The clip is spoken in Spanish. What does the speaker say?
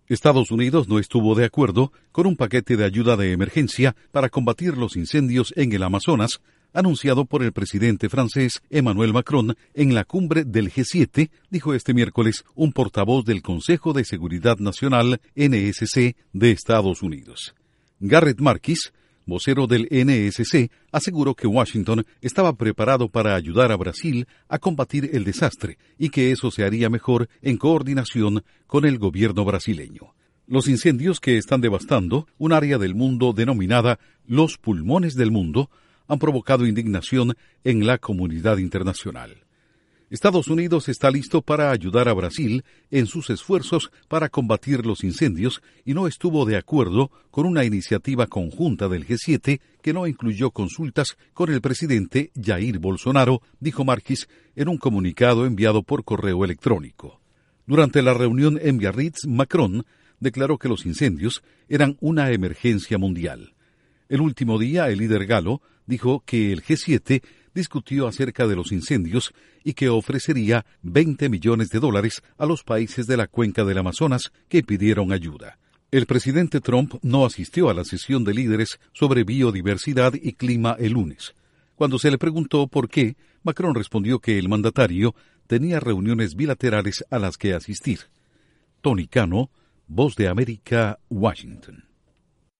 Estados Unidos no estuvo de acuerdo con un paquete de ayuda de emergencia para combatir los incendios en el Amazonas, anunciado por el presidente francés Emmanuel Macron en la cumbre del G7, dijo este miércoles un portavoz del Consejo de Seguridad Nacional, NSC, de Estados Unidos. Garrett Marquis, vocero del NSC, aseguró que Washington estaba preparado para ayudar a Brasil a combatir el desastre y que eso se haría mejor en coordinación con el gobierno brasileño. Los incendios que están devastando un área del mundo denominada los pulmones del mundo han provocado indignación en la comunidad internacional. Estados Unidos está listo para ayudar a Brasil en sus esfuerzos para combatir los incendios y no estuvo de acuerdo con una iniciativa conjunta del G7 que no incluyó consultas con el presidente Jair Bolsonaro, dijo Marquis en un comunicado enviado por correo electrónico. Durante la reunión en Biarritz, Macron declaró que los incendios eran una emergencia mundial. El último día, el líder galo dijo que el G7 discutió acerca de los incendios y que ofrecería $20 millones a los países de la cuenca del Amazonas que pidieron ayuda. El presidente Trump no asistió a la sesión de líderes sobre biodiversidad y clima el lunes. Cuando se le preguntó por qué, Macron respondió que el mandatario tenía reuniones bilaterales a las que asistir. Tony Cano, Voz de América, Washington.